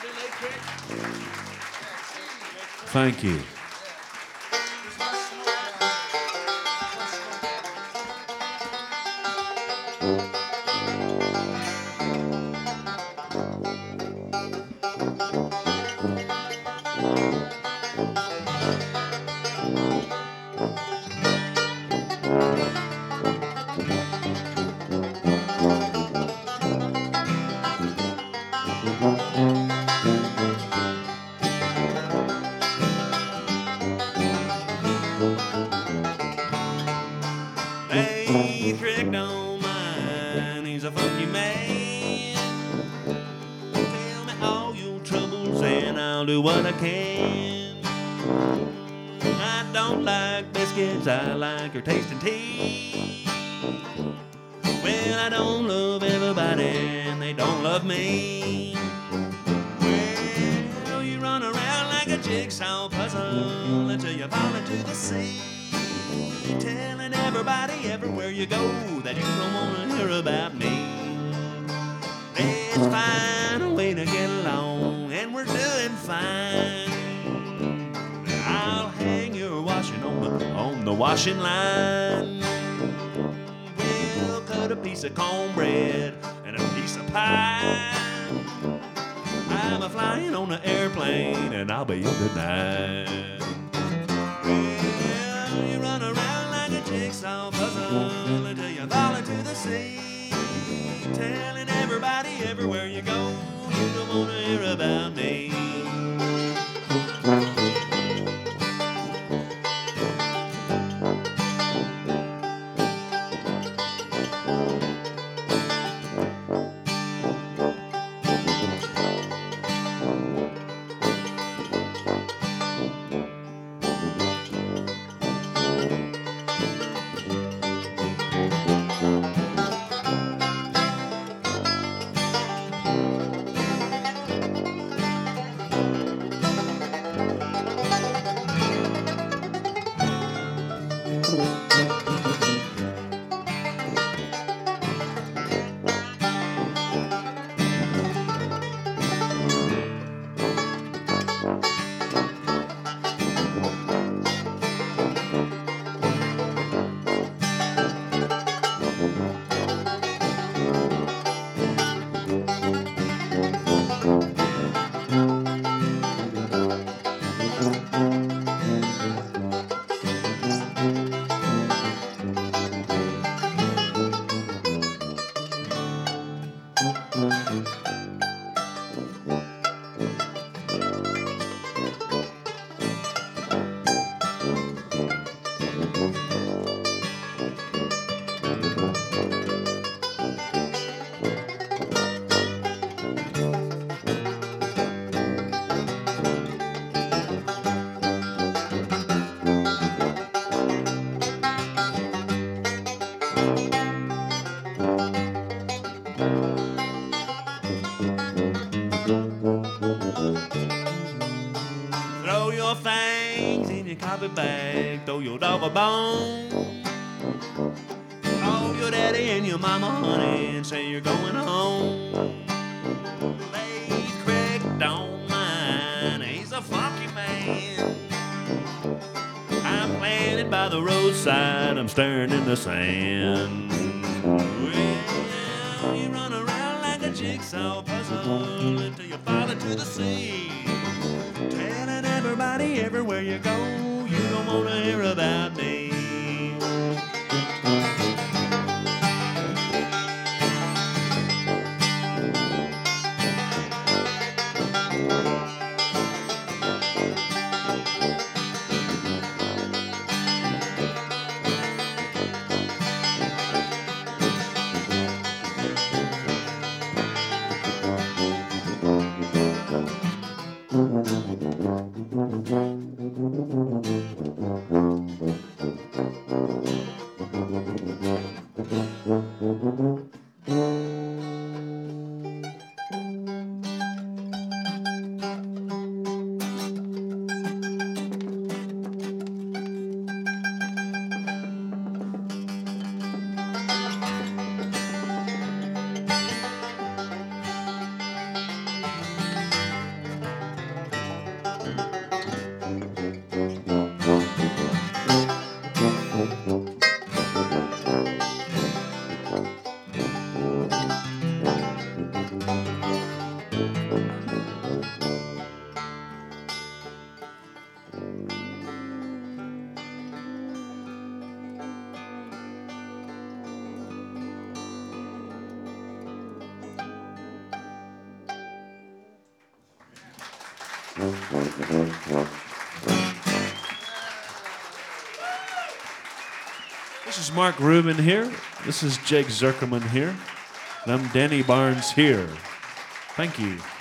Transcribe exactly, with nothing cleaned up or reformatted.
Thank you. Dave Crick don't mind, he's a funky man. Tell me all your troubles and I'll do what I can. I don't like biscuits, I like your tasting tea. Well, I don't love everybody and they don't love me. Well, you run around like a jigsaw puzzle until you fall into the sea. Telling everybody everywhere you go that you don't want to hear about me. Let's find a way to get along, and we're doing fine. I'll hang your washing on the, on the washing line. We'll cut a piece of cornbread and a piece of pie. I'm a flying on an airplane, and I'll be your good night. Well, you run around like a jigsaw puzzle until you fall into the sea. Telling everybody everywhere you go, you don't want to hear about me. Throw your things in your carpet bag, throw your dog a bone. Call your daddy and your mama, honey, and say you're going home. Dave Crick don't mind, he's a funky man. I'm planted by the roadside, I'm staring in the sand. Well, you run around like a jigsaw puzzle until you fall into the sea. Telling everybody everywhere you go, you don't want to hear about me. This is Mark Rubin here. This is Jake Zerkerman here. And I'm Danny Barnes here. Thank you.